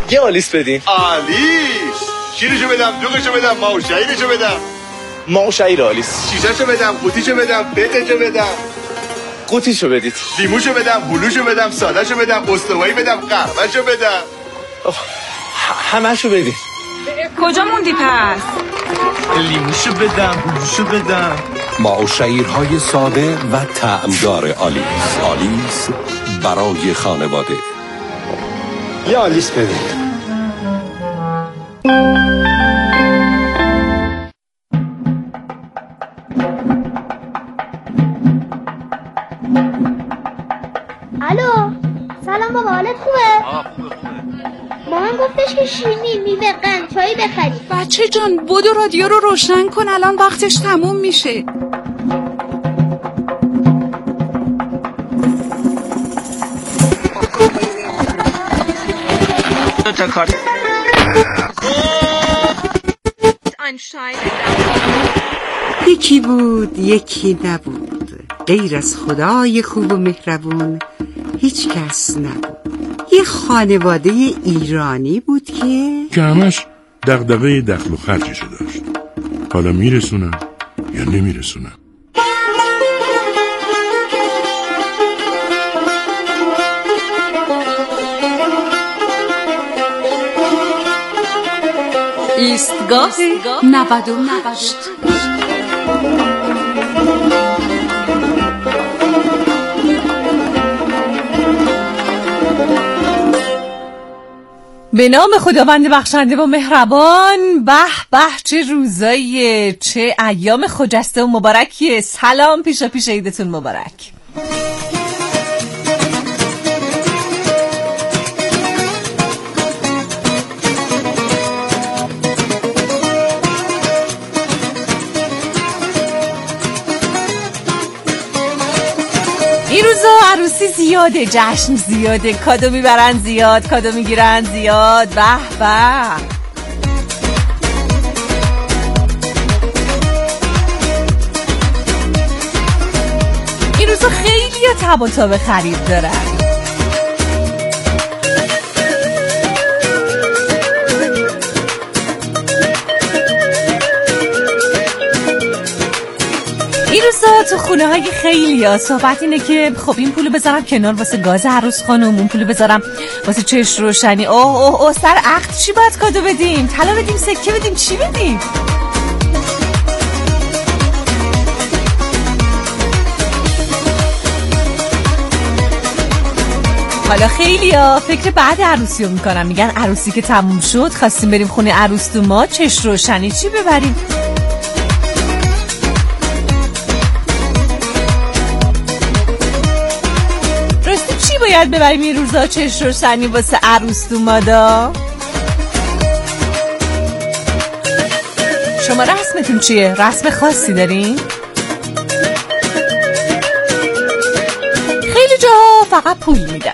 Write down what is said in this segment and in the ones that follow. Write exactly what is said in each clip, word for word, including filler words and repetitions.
یه آلیس بدین. آلیس شیرشو بدم، دوغشو بدم، ماهو شعیرشو بدم. ماهو شعیر آلیس. شیشهشو بدم، قوطیشو بدم، بقشو بدم. قوطیشو بدید. لیموشو بدم، هلوشو بدم، سادهشو بدم، استوایی بدم، قهوهشو بدم. همه‌شو بدید. کجا موندی پس؟ لیموشو بدم، هلوشو بدم. ماهو شعیرهای ساده و طعمدار آلیس. آلیس برای خانواده. یه آلیس بدید. الو سلام بابا، حالت خوبه؟ آه خوبه خوبه. مامان گفتش که شیرینی میوه قند چایی بخری. بچه جان بدو رادیو رو روشن کن، الان وقتش تموم میشه. دو تا کارت. یکی بود یکی نبود، غیر از خدای خوب و مهربون هیچ کس نبود. یه خانواده ایرانی بود که که همش دغدغه دخل و خرجشو داشت. حالا میرسونم یا نمیرسونم. ایستگاه نود و هشت. به نام خداوند بخشنده و مهربان. به به چه روزاییه، چه ایام خجسته و مبارکیه. سلام، پیشا پیش عیدتون مبارک. این روزا عروسی زیاده، جشن زیاده، کادو میبرن زیاد، کادو میگیرن زیاد. به به. این روزا خیلی تب و تاب خرید دارن. این روزا تو خونه های خیلی ها صحبت اینه که خب این پولو بذارم کنار واسه گاز عروس خانم، اون پولو بذارم واسه چش روشنی. اوه اوه اوه سر عقد چی باید کادو بدیم؟ طلا بدیم، سکه بدیم، چی بدیم؟ حالا خیلی ها فکر بعد عروسی رو میکنم، میگن عروسی که تموم شد خواستیم بریم خونه عروس تو ما، چش روشنی چی ببریم؟ باید ببریم این روزا چش روشنی واسه عروس دومادا؟ شما رسمتون چیه؟ رسم خاصی دارین؟ خیلی جا فقط پول میدن.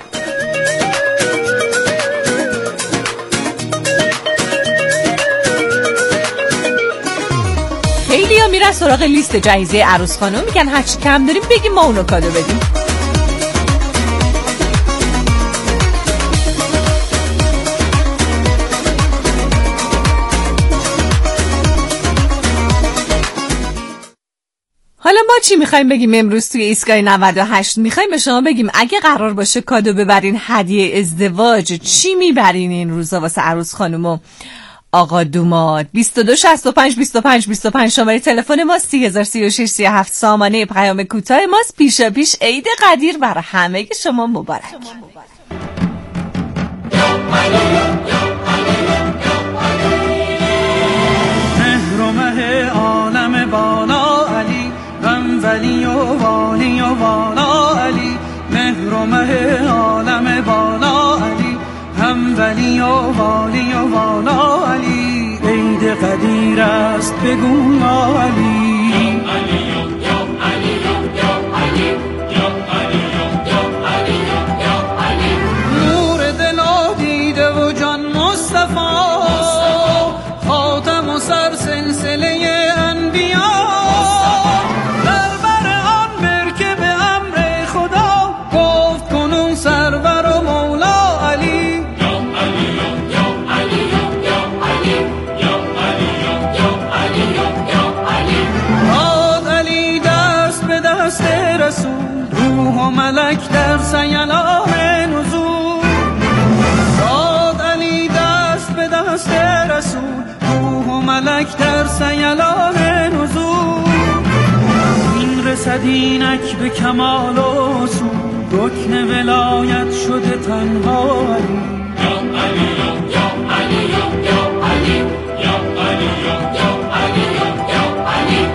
خیلی ها میرن سراغ لیست جایزه عروس خانم، میگن هرچی کم داریم بگیم ما اونو کادو بدیم. حالا ما چی میخوایم بگیم امروز توی ایستگاه نود و هشت؟ میخوایم به شما بگیم اگه قرار باشه کادو ببرین، هدیه ازدواج، چی میبرین این روزا واسه عروس خانم و آقا دوماد؟ بیست و دو شصت و پنج بیست و پنج بیست و پنج شماره تلفن ماست. سی هزار سی و شش سی و هفت سامانه پیام کوتاه ماست. پیشا پیش عید قدیر برای همه شما مبارک. مهر و مه عالم بالا علی، غم ولی و والی و والا علی. مهر و مه عالم بالا علی، هم ولی و والی و والا علی. عید قدیر است بگو یا علی. نور دل و دیده و جان مصطفی، خاتم و سر سلسله انبیا. در بر آن مرکب امر خدا، گفت کنون سرور و مولا علی. یا علی یا ملک در سیلان نزول، داد علی دست به دست رسول، روح و ملک در سیلان نزول. این رسد اینک به کمال و اصول، رکن ولایت شده تنها علی. یا علی یا علی یا علی یا علی یا علی یا علی.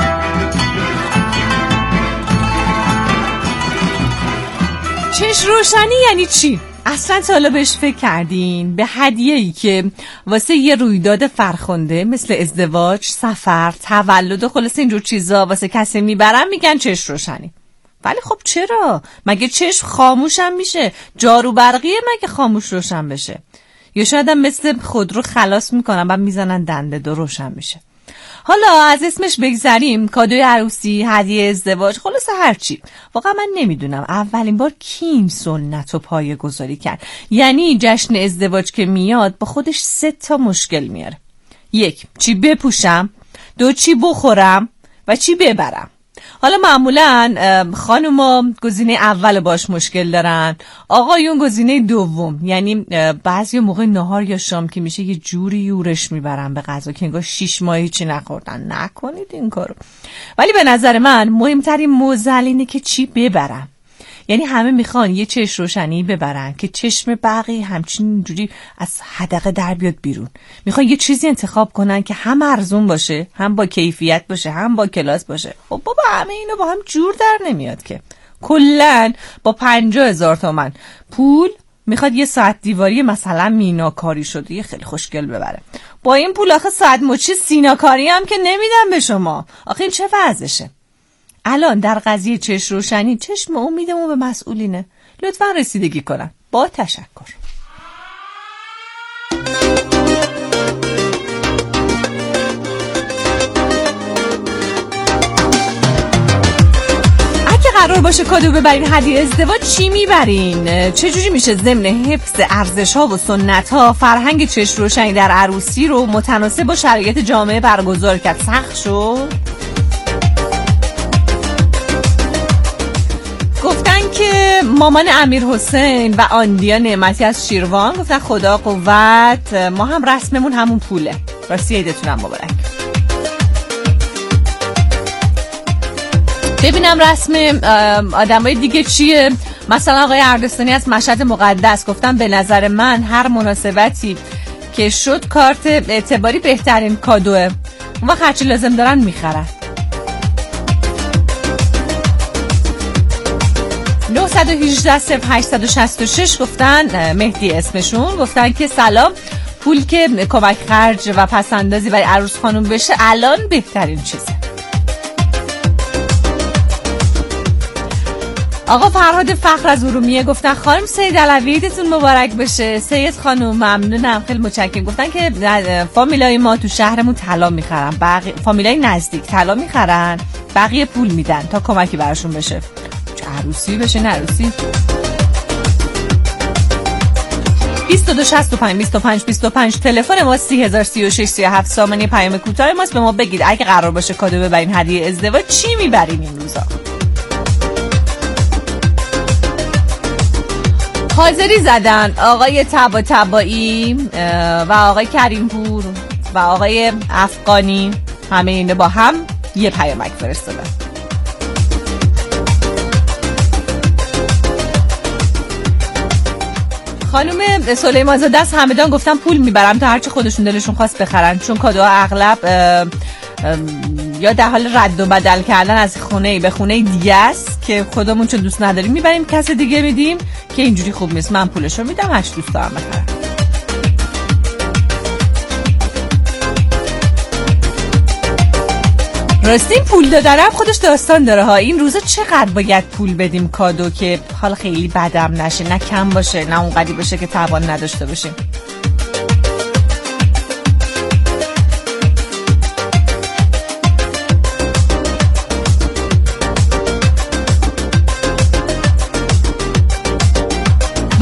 چش روشنی یعنی چی؟ اصلا تا حالا بهش فکر کردین؟ به هدیه‌ای که واسه یه رویداد فرخنده مثل ازدواج، سفر، تولد و خلاص اینجور چیزا واسه کسی میبرن میگن چش روشنی. ولی خب چرا؟ مگه چشم خاموش هم میشه؟ جارو برقیه مگه خاموش روشن بشه؟ یا شاید هم مثل خودرو خلاص میکنن بعد میزنن دنده دو روشن میشه. حالا از اسمش بگذریم، کادوی عروسی، هدیه ازدواج، خلاص هرچی. واقعا من نمیدونم اولین بار کی این سنت رو پایه گذاری کرد. یعنی جشن ازدواج که میاد با خودش سه تا مشکل میاره. یک، چی بپوشم، دو، چی بخورم و چی ببرم. حالا معمولا خانوما گزینه اول باش مشکل دارن، آقایون گزینه دوم. یعنی بعضی موقع نهار یا شام که میشه یه جوری یورش میبرن به غذا که انگار شیش ماهی چی نخوردن. نکنید این کارو. ولی به نظر من مهمترین موزل اینه که چی ببرم. یعنی همه میخوان یه چشم روشنی ببرن که چشم بقیه همچین اینجوری از حدقه در بیاد بیرون. میخوان یه چیزی انتخاب کنن که هم ارزون باشه، هم با کیفیت باشه، هم با کلاس باشه. خب بابا همه اینو با هم جور در نمیاد که. کلن با پنجاه هزار تومن پول میخواد یه ساعت دیواری مثلا میناکاری شده یه خیلی خوشگل ببره. با این پول آخه ساعت مچی سیناکاری هم که نمیدن به شما. آخه این چه وضعشه؟ الان در قضیه چشم روشنی چشم امیدمون به مسئولینه. لطفا رسیدگی کنن. با تشکر. اگه قرار باشه کادو ببرین هدیه ازدواج چی میبرین؟ چجوری میشه ضمن حفظ ارزش ها و سنت ها فرهنگ چشم روشنی در عروسی رو متناسب با شرایط جامعه برگزار کرد؟ سخت شد؟ گفتن که مامان امیر حسین و آندیا نعمتی از شیروان گفتن خدا قوت، ما هم رسممون همون پوله. راستی عیدتونم مبارک. ببینم رسم آدمای دیگه چیه. مثلا آقای اردستانی از مشهد مقدس گفتن به نظر من هر مناسبتی که شد کارت اعتباری بهترین کادوه، اون وقت هرچی لازم دارن میخرن. نه یک هشت صفر هشت شش شش گفتن مهدی اسمشون، گفتن که سلام، پول که کمک خرج و پسندازی برای عروس خانم بشه الان بهترین چیزه. آقا فرهاد فخر از ارومیه گفتن خانم سید علوی عیدتون مبارک بشه. سید خانم ممنونم، خیلی متشکرم. گفتن که فامیلای ما تو شهرمون طلا میخرن، بقیه فامیلای نزدیک طلا میخرن، بقیه پول میدن تا کمکی براشون بشه. عروسی بشه نه عروسی. بیست و دو شصت و پنج بیست و پنج بیست و پنج تلفن ما سی هزار سی و شش سی و هفت. سامانه پیام کوتاه ماست. به ما بگید اگه قرار باشه کادو ببرین هدیه ازدواج چی میبرین این روزا؟ حاضری زدن آقای تبا تبایی و آقای کریمپور و آقای افغانی، همه اینو با هم یه پیامک فرستادن. خانم سلیمان زاده از همدان گفتن پول میبرم تا هرچی خودشون دلشون خواست بخرن، چون کادوها اغلب اه اه یا در حال رد و بدل کردن از خونه به خونه دیگه است که خودمون چون دوست نداریم میبریم کس دیگه میدیم که اینجوری خوب نیست. من پولشو میدم هرچی دوست دارم بخرم. راستی پول دادن خودش داستان داره ها. این روزا چقدر باید پول بدیم کادو که حالا خیلی بدم نشه، نه کم باشه نه اونقدی باشه که توان نداشته باشیم.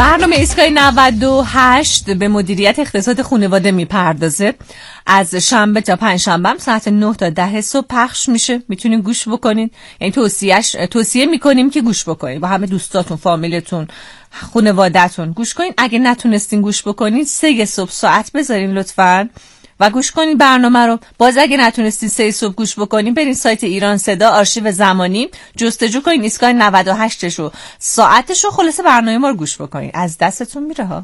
برنامه ایستگاه نود و هشت به مدیریت اقتصاد خانواده میپردازه. از شنبه تا پنجشنبه هم ساعت نه تا ده صبح پخش میشه. میتونین گوش بکنین. یعنی توصیهش توصیه میکنیم که گوش بکنین با همه دوستاتون، فامیلتون، خانواده‌تون گوش کنین. اگه نتونستین گوش بکنین سه صبح ساعت بذارین لطفاً و گوش کنین برنامه رو. باز اگه نتونستین سه صبح گوش بکنین برین سایت ایران صدا آرشیو زمانی جستجو کنین ایستگاه نود و هشت شو ساعتشو خلاصه برنامه ما رو گوش بکنین. از دستتون میره ها.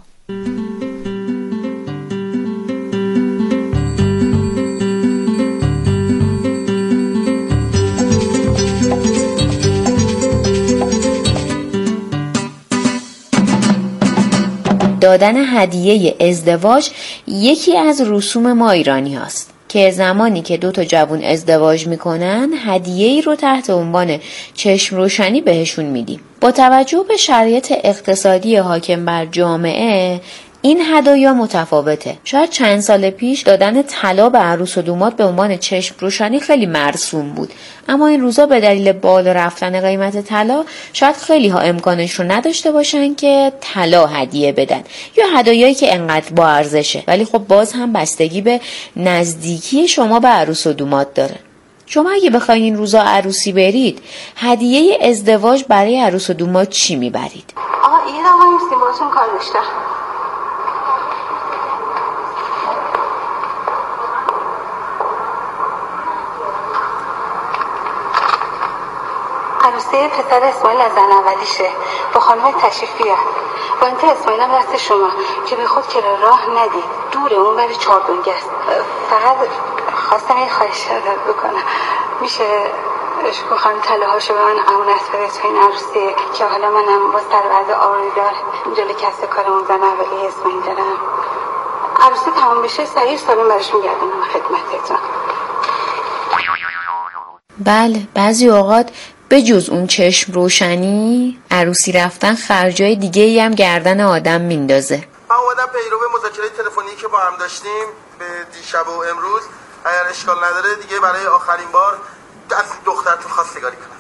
دادن هدیه ازدواج یکی از رسوم ما ایرانی هاست که زمانی که دو تا جوان ازدواج میکنن هدیه‌ای رو تحت عنوان چشم روشنی بهشون میدیم. با توجه به شرایط اقتصادی حاکم بر جامعه این هدایا متفاوته. شاید چند سال پیش دادن طلا به عروس و دوماد به عنوان چشم روشنی خیلی مرسوم بود، اما این روزا به دلیل بالا رفتن قیمت طلا شاید خیلی ها امکانش رو نداشته باشن که طلا هدیه بدن یا هدایایی که انقدر با ارزشه، ولی خب باز هم بستگی به نزدیکی شما به عروس و دوماد داره. شما اگه بخواید این روزا عروسی برید هدیه ازدواج برای عروس و دوماد چی میبرید؟ آقا این آقا میرسی باشون کار داشتم. عروسی پسر اسماعیل از زن اولیشه با خانم تشریف بیار. با اینکه اسماعیل هم دست شما که به خود که راه ندید دوره اون بری چهاردونگه است. فقط خواستم یه خواهش بکنم میشه شکو خانم طلاهاشو به من امانت بده تو این عروسی که حالا منم با سربرد آوریدار جلوی کسب کارمون زن اولی اسماعیل دارم. عروسی تمام بشه سریع سالم برش میگردونم خدمتتون. بله بعضی اوقات به جز اون چشم روشنی عروسی رفتن خرجای دیگه ای هم گردن آدم میندازه. من اومدم پیرو مذاکره تلفنی که با هم داشتیم به دیشب و امروز اگر اشکال نداره دیگه برای آخرین بار از دخترتون خواستگاری کنم.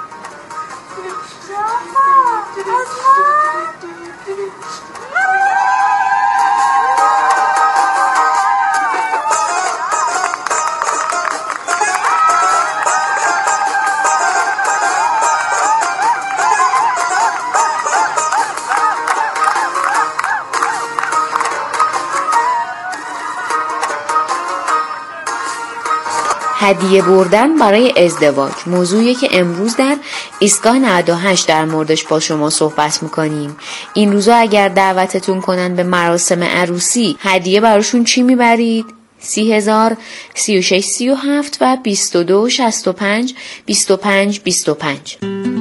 هدیه بردن برای ازدواج موضوعیه که امروز در ایستگاه نود و هشت در موردش با شما صحبت میکنیم. این روزا اگر دعوتتون کنن به مراسم عروسی هدیه براشون چی میبرید؟ سی هزار، سی و شش سی و هفت و بیست و دو شصت و پنج بیست و پنج بیست و پنج.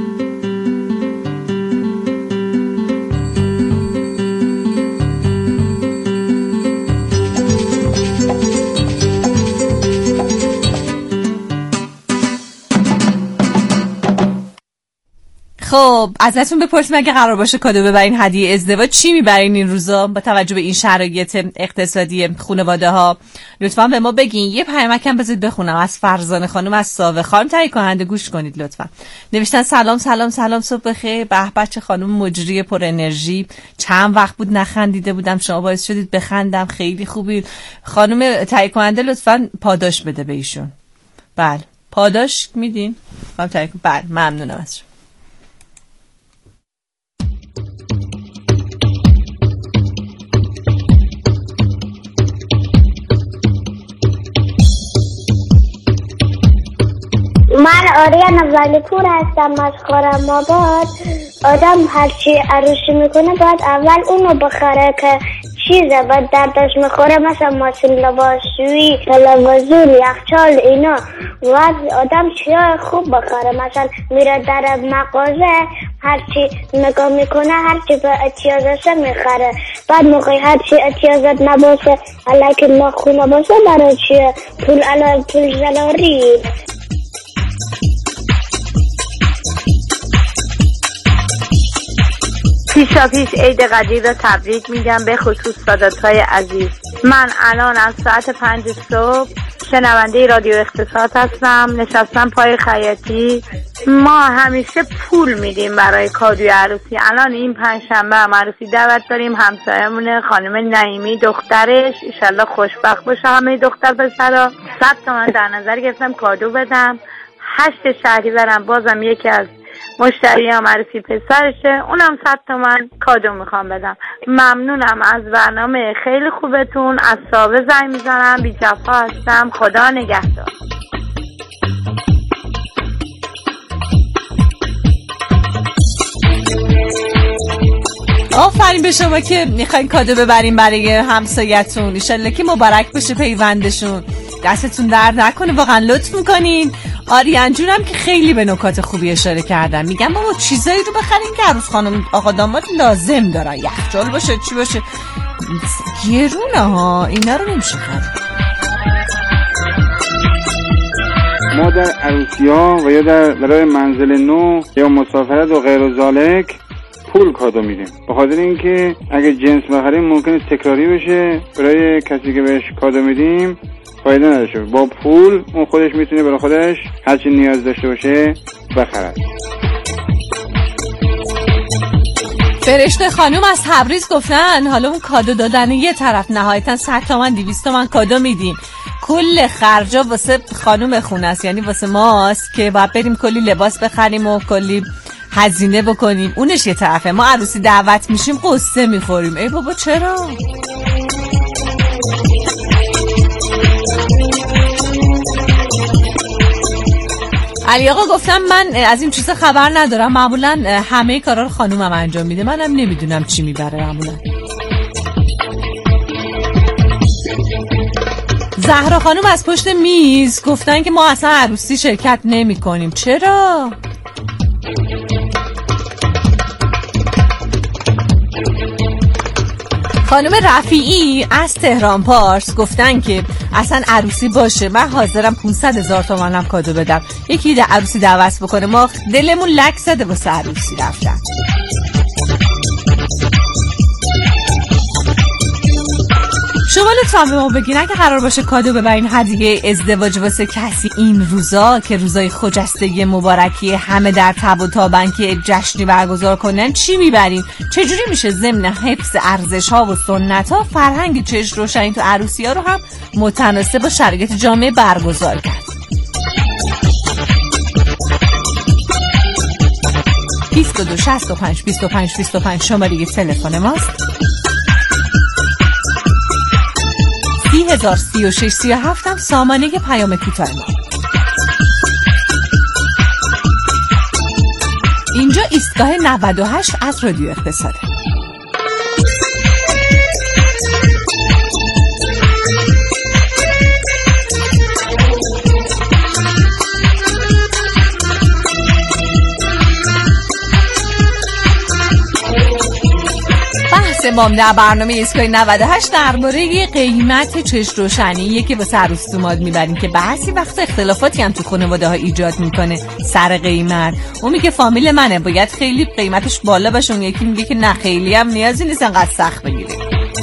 خب ازتون بپرسیم اگه قرار باشه کادو ببرین هدیه ازدواج چی میبرین این روزا با توجه به این شرایط اقتصادی خانواده ها؟ لطفاً به ما بگین. یه پیامکم بذارید بخونم از فرزانه خانم از ساوه. خانم تهیه کننده گوش کنید لطفاً. نوشتن سلام سلام سلام صبح بخیر. به به چه خانم مجری پر انرژی. چند وقت بود نخندیده بودم، شما باعث شدید بخندم، خیلی خوبی. خانم تهیه کننده لطفاً پاداش بده به ایشون. بله پاداش میدین؟ خانم تهیه بله ممنونم از شما. من آریا نوزالی پور هستم از خرم آباد. آدم هرچی عروسی میکنه باید اول اونو بخره که چیزه باید دردش میخوره، مثلا ماشین، لباسوی، تلویزیون، یخچال اینا. باید آدم چیای خوب بخره، مثلا میره در مغازه هرچی نگاه میکنه هرچی به احتیاجشه میخره. بعد موقعی هرچی احتیاجت نباشه علیک ناخونه باشه برای چیه پول علی پول زلاری. پیشا پیش عید قدیر را تبریک میگم به خصوص ساداتهای عزیز. من الان از ساعت پنج صبح شنونده رادیو اقتصاد هستم، نشستم پای خیاطی. ما همیشه پول میدیم برای کادوی عروسی. الان این پنجشنبه هم عروسی دعوت داریم، همسایه‌مون خانم نعیمی دخترش، ایشالله خوشبخت باشه همه دختر پسرا. صد تومن در نظر گرفتم کادو بدم. هشت شهری برم بازم یکی از مشتریام عروسی پسرشه، اونم صد تومن کادو میخوام بدم. ممنونم از برنامه خیلی خوبتون. از صاحب زنگ میزنم، بی جفا هستم. خدا نگهدار. آفرین به شما که میخواین کادو ببرین برای همسایتون. ایشالله که مبارک بشه پیوندشون. دستتون درد نکنه، واقعا لطف میکنین. آریان جونم که خیلی به نکات خوبی اشاره کردن. میگم بابا چیزایی رو بخرین که عروس خانم آقا داماد لازم دارن، یخچال باشه چی باشه، گرونه ها، اینا رو نمیشه خرید. ما در عروسی ها و یا در برای منزل نو یا مسافرت و غیر و ذالک پول کادو میدیم، به خاطر اینکه اگه جنس بخریم ممکنه تکراری بشه، برای کسی که بهش کادو میدیم فایده نداشته. با پول اون خودش میتونه برای خودش هرچی نیاز داشته باشه بخرد. فرشته خانوم از تبریز گفتن حالا اون کادو دادن یه طرف، نهایتا صد تومن دویست تومن کادو میدیم، کل خرجا واسه خانوم خونه است، یعنی واسه ماست که باید بریم کلی لباس بخریم و کلی هزینه بکنیم. اونش یه طرفه، ما عروسی دعوت میشیم قصه میخوریم. ای بابا چرا؟ علی آقا گفتم من از این چیزا خبر ندارم، معمولا همه کارا رو خانومم انجام میده، منم نمیدونم چی میبره معمولا. زهرا خانوم از پشت میز گفتن که ما اصلا عروسی شرکت نمی کنیم. چرا؟ خانم رفیعی از تهران پارس گفتن که اصلا عروسی باشه من حاضرم پانصد هزار تومنم کادو بدم، یکی ده عروسی دعوت بکنه، ما دلمون لک زده واسه عروسی رفتن. شما لطفا به ما بگین اگه قرار باشه کادو ببرین هدیه ازدواج واسه کسی این روزا که روزای خجستگی مبارکی همه در تب و تابن که جشنی برگزار کنن، چی میبرین؟ چجوری میشه ضمن حفظ ارزش ها و سنت ها فرهنگ چشم روشنی تو عروسی ها رو هم متناسب با شرایط جامعه برگزار کرد؟ بیست و دو شصت و پنج بیست و پنج بیست و پنج شماره تلفن ماست. سی هزار سی و شش سی و هفت هم سامانه پیام کوتاه ما. اینجا ایستگاه نود و هشت از رادیو اقتصاده. سمام در برنامه ایستگاه نود و هشت درباره قیمت چشم روشنیه که واسه عروس دوماد میبریم که بعضی وقت اختلافاتی هم تو خانواده ها ایجاد میکنه سر قیمت. اون میگه فامیل منه باید خیلی قیمتش بالا باشه، اون یکی میگه که نه خیلی هم نیازی نیست انقدر سخت بگیره.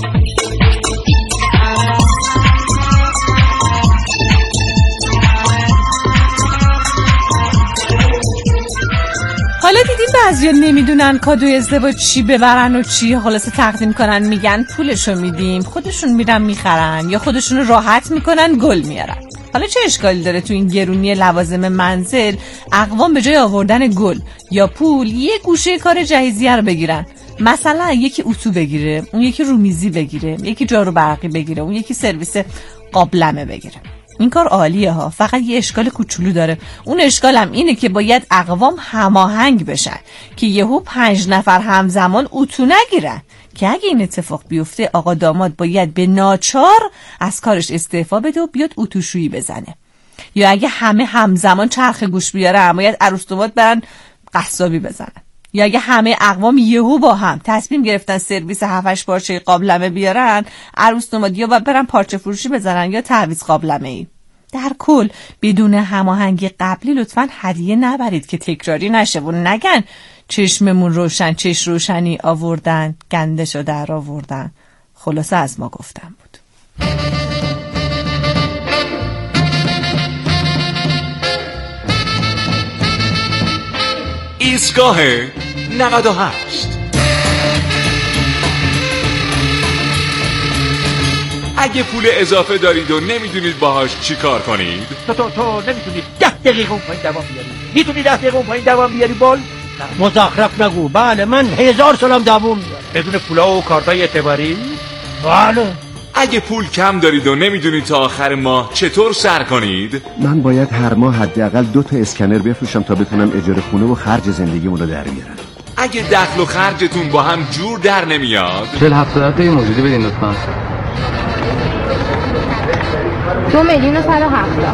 حالا دیدیم بعضیا نمیدونن کادو ازدواج چی ببرن و چی خلاصه تقدیم کنن، میگن پولشو میدیم، خودشون میرن میخرن یا خودشون راحت میکنن گل میارن. حالا چه اشکالی داره تو این گرونی لوازم منزل اقوام به جای آوردن گل یا پول یه گوشه کار جهیزیه رو بگیرن؟ مثلا یکی اتو بگیره، اون یکی رومیزی بگیره، یکی جارو برقی بگیره، اون یکی سرویس قابلمه بگیره. این کار عالیه ها، فقط یه اشکال کوچولو داره. اون اشکالم اینه که باید اقوام هماهنگ بشن که یهو پنج نفر همزمان اتو نگیرن، که اگه این اتفاق بیفته آقا داماد باید به ناچار از کارش استعفا بده و بیاد اتوشویی بزنه. یا اگه همه همزمان چرخ گوش بیارن باید عروس داماد برن قصابی بزنن. یا اگه همه اقوام یهو با هم تصمیم گرفتن سرویس هفتش پارچه قابلمه بیارن، عروس داماد یا باید برن پارچه فروشی بزنن یا تعویض قابلمه ای. در کل بدون هماهنگی قبلی لطفاً هدیه نبرید که تکراری نشه و نگن چشممون روشن، چش روشنی آوردن، گندشو در آوردن. خلاصه از ما گفتم بود. ایستگاه نود و هشت. اگه پول اضافه دارید و نمیدونید باهاش چی کار کنید، تو تو تو نمیتونی ده دقیقه اون پایین دوام بیاری؟ میتونی ده دقیقه اون پایین دوام بیاری بال؟ مزخرف نگو. بله من هزار سالم دوام میارم بدون پولا و کارتای اعتباری. بله. اگه پول کم دارید و نمیدونید تا آخر ماه چطور سر کنید، من باید هر ماه حداقل دو تا اسکنر بفروشم تا بتونم اجاره خونه و خرج زندگیمون رو در بیارم. اگه دخل و خرجتون با هم جور در نمیاد، چهل هفتاد تا موجودی بدین لطفا. دو میلیون و صد و هفتاد.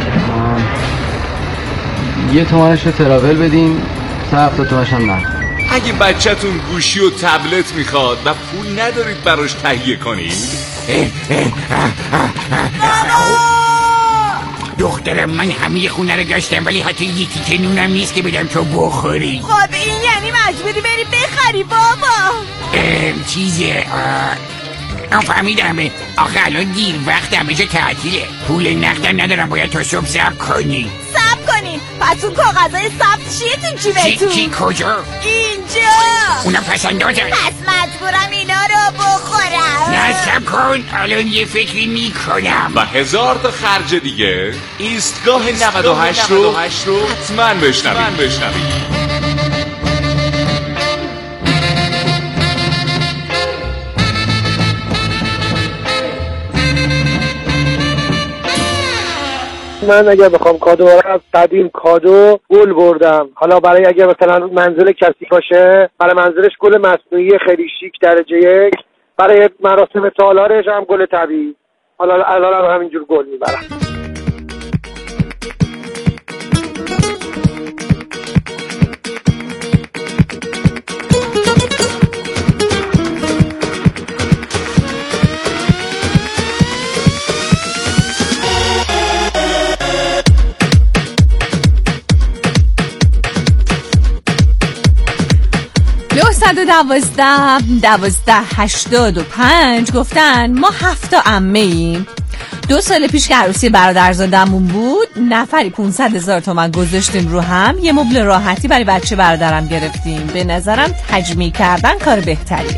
یه تومنش رو تراول بدین، سه هفتاد تومنش هم نه. اگه بچه‌تون گوشی و تبلت میخواد و پول ندارید براش تهیه کنید، دخترم من همه خونه رو گشتم ولی حتی یکی که نونم نیست که بدم تو بخوری. خب این یعنی مجبوری بری بخری بابا. چیزه من فهمیدم. آخه الان دیر وقت همه جا تعطیله. پول نقدم ندارم، باید تا صبح صبر کنی. صبر کنین؟ پس اون کاغذهای ثبت چیه تو جیبتون؟ چی کجا؟ اینجا. اونم پس اندازه. پس مجبورم اینا رو بخورم. نه صبر کن، الان یه فکری میکنم. و هزار تا خرج دیگه. ایستگاه نود و هشت رو حتما بشنوید. من اگر بخوام کادو برم از قدیم کادو گل بردم. حالا برای اگر مثلا منزل کسی باشه، برای منزلش گل مصنوعی خیلی شیک درجه یک، برای مراسم تالارش هم گل طبیعی. حالا الان هم همینجور گل میبرم. صد و دوازده دوازده هشتاد و پنج گفتن ما هفت تا عمه ایم. دو سال پیش که عروسی برادرزادمون بود، نفری پونصد هزار تومن گذاشتیم رو هم، یه مبل راحتی برای بچه برادرم گرفتیم. به نظرم تجمیع کردن کار بهتریه.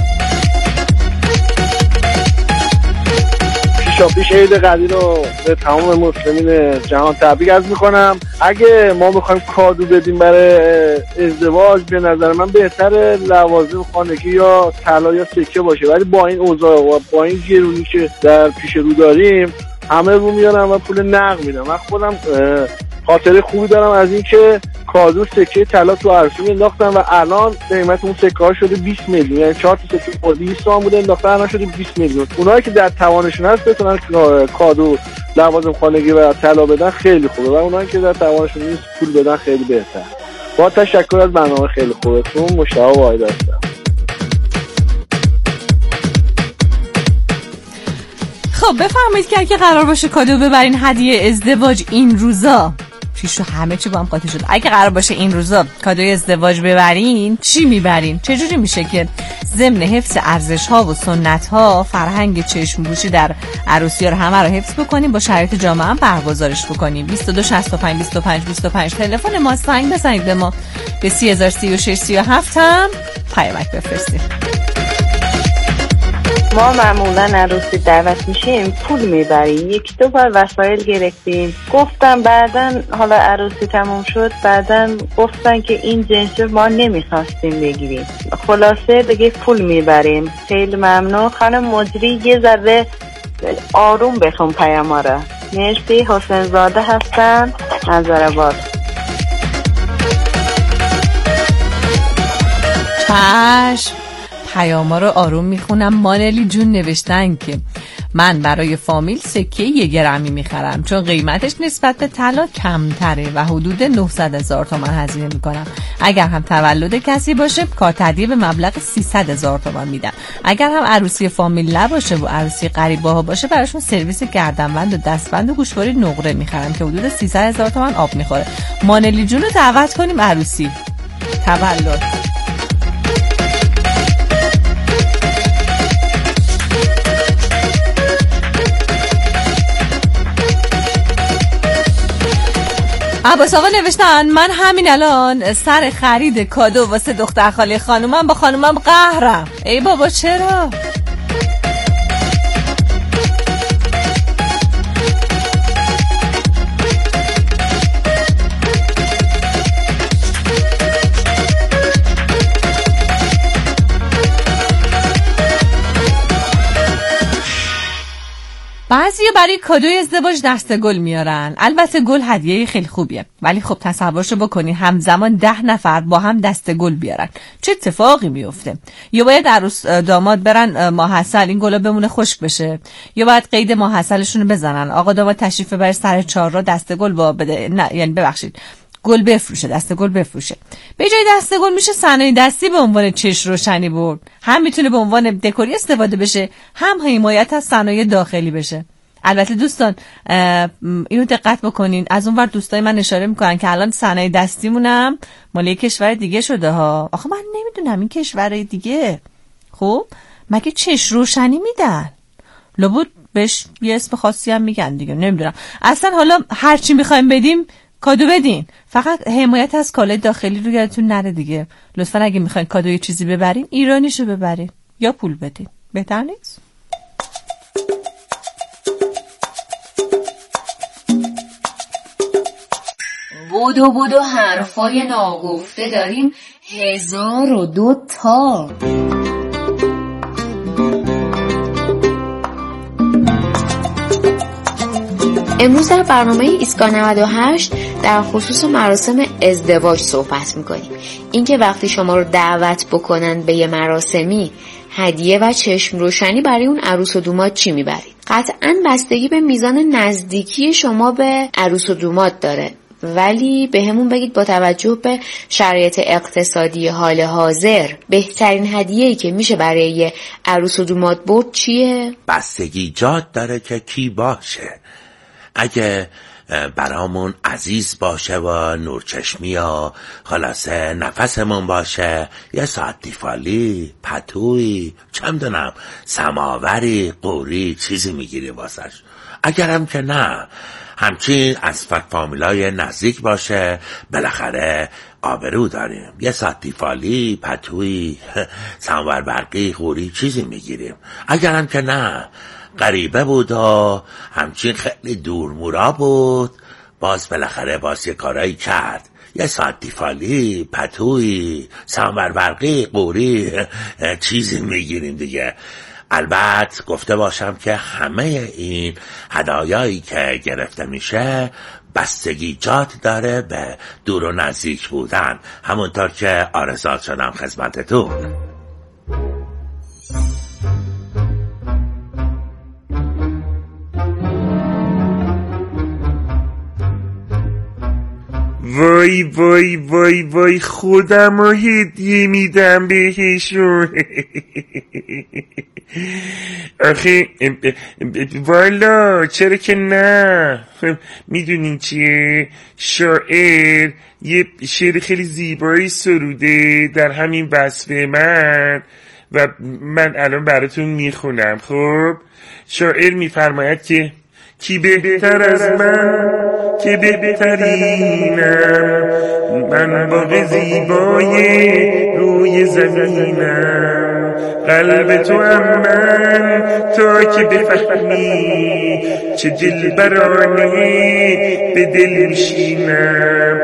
پیش عید قدیر رو به تمام مسلمین جهان تبریک عرض میکنم. اگه ما میخوایم کادو بدیم برای ازدواج، به نظر من بهتره لوازم خانگی یا طلا یا سکه باشه، ولی با این اوضاع و با این گرونی که در پیش رو داریم همه رو میارم و پول نقد میدم. من خودم خاطره خوبی دارم از این که کادو سکه طلا تو عروسی انداختم و الان قیمت اون سکه ها شده بیست میلیون. یعنی چهار تا سکه خودی بیست تومن بوده انداختن، الان شده بیست میلیون. اونایی که در توانشون هست بتونن کادو لوازم خانگی و طلا بدن خیلی خوبه، و اونایی که در توانشون نیست پول بدن خیلی بهتر. با تشکر از برنامه خیلی خوبتون. مشتاق واحد هستم. خب بفرمایید که اگه قرار باشه کادو ببرین هدیه ازدواج این روزا، پیش رو همه چی با هم قاطی شد، اگه قرار باشه این روزا کادوی ازدواج ببرین، چی میبرین؟ چجوری میشه که ضمن حفظ ارزش ها و سنت ها، فرهنگ چشم پوشی در عروسی ها رو همه رو حفظ بکنیم، با شرایط جامعه هم برگزارش بکنیم؟ بیست و دو شصت و پنج بیست و پنج بیست و پنج تلفن ما، سنگ بزنید به ما به سی هزار سی و شش سی و هفت هم پیامک بفرستید. ما معمولا عروسی دعوت میشیم پول میبریم، یک دو بار وسایل گرفتیم، گفتم بعدن حالا عروسی تموم شد، بعدن گفتن که این جنس ما نمیخواستیم بگیریم، خلاصه دیگه پول میبریم. خیلی ممنون خانم مجری، یه ذره آروم بخون پیام را. مرسی. حسین زاده هستم نظرآباد. چشم، پیاما رو آروم میخونم. مانلی جون نوشتن که من برای فامیل سکه یه گرمی میخرم چون قیمتش نسبت به طلا کمتره و حدود نهصد هزار تومان هزینه میکنم. اگر هم تولد کسی باشه کارت هدیه به مبلغ سیصد هزار تومان میدم. اگر هم عروسی فامیل نباشه و عروسی غریبه ها باشه، براشون سرویس گردنبند و دستبند و گوشواره نقره میخرم که حدود سیصد هزار تومان آب میخوره. مانلی جون رو دعوت کنیم عروسی تولد. عباس آقا نوشتن من همین الان سر خرید کادو واسه دختر خاله خانومم با خانومم قهرم. ای بابا چرا؟ بعضی برای کادوی ازدواج دسته گل میارن. البته گل هدیه خیلی خوبیه، ولی خب تصورشو بکنی همزمان ده نفر با هم دسته گل بیارن، چه اتفاقی میفته؟ یا باید عروس داماد برن ماحصل این گلا بمونه خشک بشه، یا باید قید ماحصلشون رو بزنن آقا داماد تشریف ببر سر چهارراه دسته گل با بده، نه یعنی ببخشید گل بفروشه، دسته گل بفروشه. به جای دسته گل میشه صنایع دستی به عنوان چش روشنی برد. هم میتونه به عنوان دکوری استفاده بشه، هم حمایت از صنایع داخلی بشه. البته دوستان اینو دقت بکنین، از اون ور دوستای من اشاره میکنن که الان صنایع دستیمونم مال کشور دیگه شده ها. آخه من نمیدونم این کشورهای دیگه خب مگه چش روشنی میدن؟ لابد بهش یه اسم خاصی هم میگن دیگه، نمیدونم. اصلا حالا هر چی میخوایم بدیم کادو بدین، فقط حمایت از کالای داخلی رو یادتون نره دیگه. لطفا اگه میخواین کادو یه چیزی ببرین ایرانیشو ببرین یا پول بدین، بهتر نیست؟ بودو بودو حرفای ناگفته داریم هزار و دو تا. امروز در برنامه ایستگاه نود و هشت در خصوص مراسم ازدواج صحبت میکنیم. اینکه وقتی شما رو دعوت بکنن به یه مراسمی هدیه و چشم روشنی برای اون عروس و دوماد چی میبرید؟ قطعاً بستگی به میزان نزدیکی شما به عروس و دوماد داره، ولی به همون بگید با توجه به شرایط اقتصادی حال حاضر بهترین هدیه‌ای که میشه برای یه عروس و دوماد برد چیه؟ بستگی جات داره که کی باشه. اگه برامون عزیز باشه و نورچشمی یا خلاصه نفسمون باشه، یه ساعت دیفالی، پتوی، چم دونم سماوری، قوری چیزی میگیری واسش. اگرم که نه همچین از فامیلای نزدیک باشه، بالاخره آبرو داریم، یه ساعت دیفالی، پتوی، سماور برقی، قوری چیزی میگیریم. اگرم که نه غریبه بود و همچین خیلی دور مورا بود، باز بالاخره باز یه کارایی کرد، یه ساعت دیفالی، پتوی، سماور برقی، قوری چیزی میگیریم دیگه. البته گفته باشم که همه این هدایایی که گرفته میشه بستگی جات داره به دور و نزدیک بودن، همونطور که آرزات شدم خدمتتون. وای وای وای وای خودم رو هدیه میدم بهشون. آخه والا چرا که نه. میدونین چیه؟ شاعر یه شعر خیلی زیبایی سروده در همین وصف من و من الان براتون میخونم. خب شاعر میفرماید که کی بهتر از من که بهترینم، من باغ زیبای روی زمینم، قلب تو هم من تا که بفهمی چه دل برانه به دل میشینم.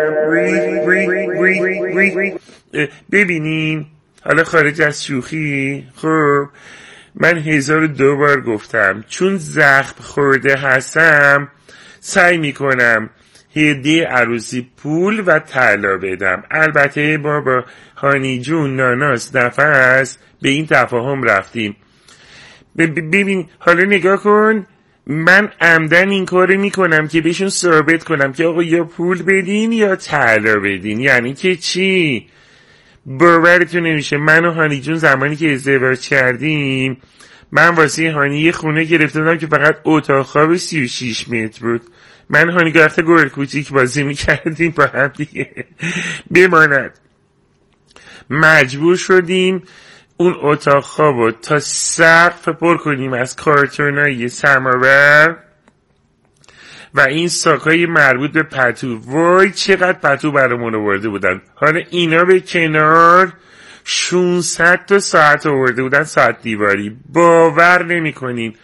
ببینین حالا خارج از شوخی، خب من هزار و دو بار گفتم چون زخم خورده هستم سعی میکنم هدیه عروسی پول و طلا بدم. البته ما با هانی جون، ناناس، نفس به این تفاهم رفتیم. ببین حالا نگاه کن، من عمدن این کار میکنم که بهشون ثابت کنم که آقا یا پول بدین یا طلا بدین. یعنی که چی؟ باورتون نمیشه من و هانی جون زمانی که ازدواج کردیم من واسه هانی یه خونه گرفته بودم که فقط اتاق خواب سی و شیش متر بود. من هانی گرفته گل کوچیک بازی میکردیم با هم دیگه. بماند مجبور شدیم اون اتاق خوابو تا سقف پر کنیم از کارتونای سماور و این ساکای مربوط به پتو، وای چقدر پتو برامون آورده بودن. حالا اینا به کنار، ششصد تا ساعت آورده بودن، ساعت دیواری. باور نمی کنین